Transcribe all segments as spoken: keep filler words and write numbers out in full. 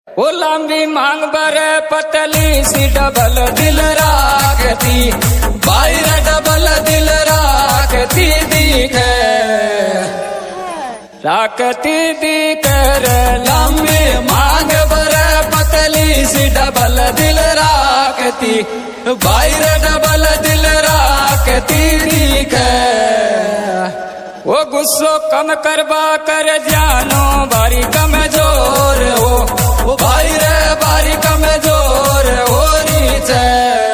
वो लंबी मांग बर पतली सी डबल दिल राखती, बाहर डबल दिल राखती दिखे, राखती दिखे लंबी मांग बर पतली सी डबल दिल राखती, बाहर डबल दिल राखती दिखे। वो गुस्सो कम करवा कर जानो बारी कमजोर हो, वो भाई रे बारी कमजोर हो रही है,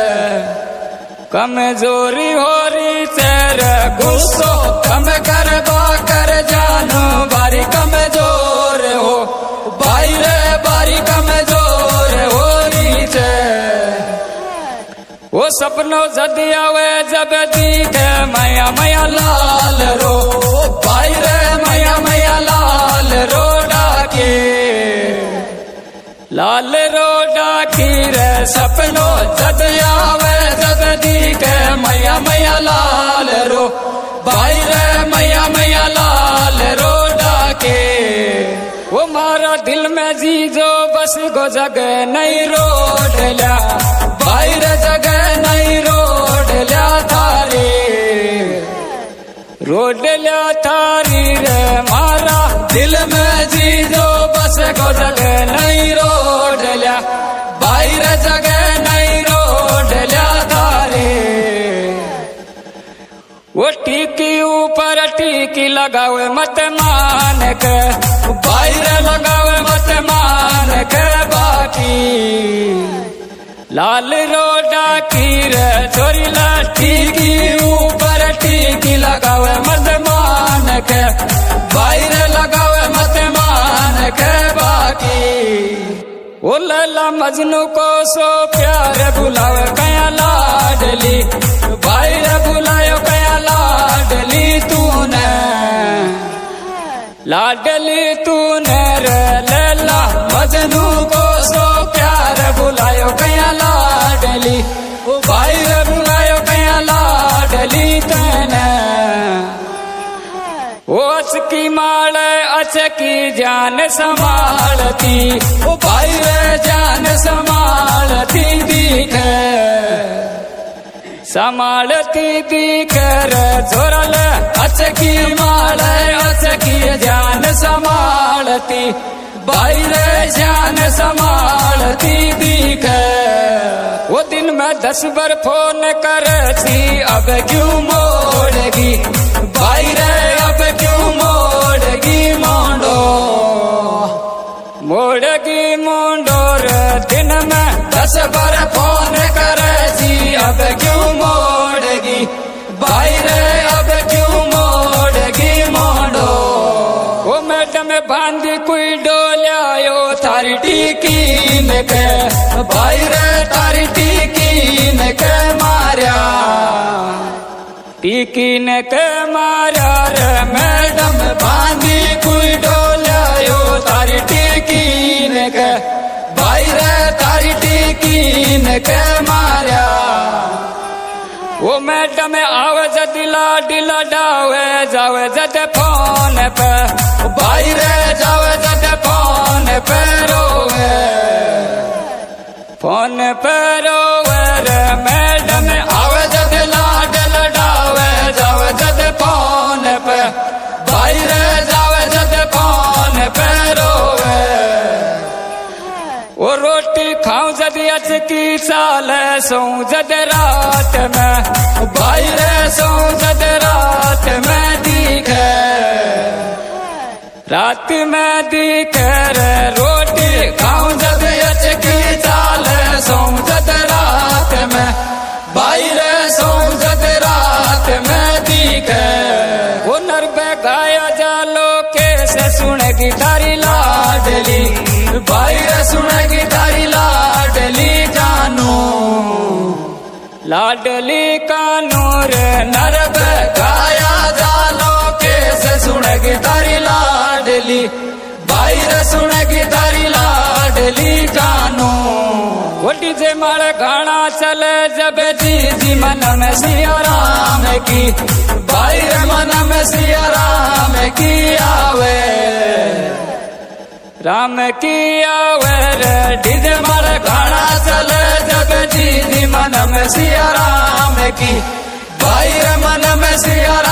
कमजोरी हो रही है। गुस्सो कम करवा कर जानो बारी कमजोर हो, भाई रे बारी कमजोर हो रही है। वो सपनों जदी आवे जब दिखे मैया मैया लाल रो, भाई रे मैया मैया लाल रो डाके, लाल रो डाकी रे सपनों जद आवे जब दिखे मैया मैया लाल रो, भाई रे मैया मैया लाल रो डाके। वो मारा दिल में जीजो बस गो जगह नहीं रोड ल्या, भाई रे जगह नहीं रोड ल्या थारी, रोड ल्या थारी रे मारा दिल में जीजो बस गो जगह नहीं रोड ल्या, भाई रे जगह नहीं रोड ल्या थारी। वो टीकी ऊपर टीकी लगावे मत मान के, भाई रे लगावे मत मान के बाकी, लाल रोडा की रे छोरी लाठी की ऊपर टीकी लगावे मत मान के, भाई रे लगावे मत मान के बाकी। वो लैला मजनू को सो प्यार बुलावे कया लाडली, भाई रे बुलायो कया लाडली तूने, लाडली तूने रे लैला मजनू को सो प्यार बुलायो कया लाडली, ओ भाई रे बुलायो कया लाडली तने। वो अचकी माल अचकी जान संभालती, ओ भाई रे जान संभालती दिखे, संभालती दिखे रे जोरल अचकी माल अचकी जान संभालती, भाई रे जान संभालती दिखे। वो दिन में दस बार फोन करती अब क्यों मोड़गी, भाई रे अब क्यों मोड़गी मोड़ो, मोड़गी मोड़ो रे दिन में दस बार फोन करती अब क्यों मोड़गी, भाई रे अब क्यों मोड़गी मोड़ो। वो मैडम बांधी कोई डोलियायो थारी टीकी ने के, भाई रे तारी टीकी ने के मारिया, टीकी ने के मारिया रे मैडम बांधी कोई डोलियायो थारी टीकी ने के, भाई रे तारी टीकी ने के मारिया। वो मैडम आवे जद लाडिला डावे जावे जद फोन पे, भाई रे जावे जद फोन पे रोवे, फोन पे रोवे रे मैडम आवे जद लाडिला डावे जावे जद फोन पे, भाई रे जावे जद फोन पे रोवे। वो रोटी खाऊं जद अचकी साल सोऊं जद रात में, भाई रे सोऊं जद रात में दिखे, रात में दिखे रे रोटी खाऊं जद अचकी साल सोऊं जद रात में, भाई रे सोऊं जद रात में दिखे। वो नरबे गाया जालो कैसे सुनेगी तारी लाडली, भाई रे सुनेगी तारी लाडली जानू, लाडली कानू रे नरबे गाया जालो कैसे सुनेगी तारी लाडली, भाई रे सुनेगी तारी लाडली जानू। वो डीजे मारे गाना चले जब जी जी मन में सिया राम की, भाई रे मन में सिया राम की आवे, राम की आवर डीजे मारे गाना चले जब जी मन में सिया राम की भाई रे मन में सिया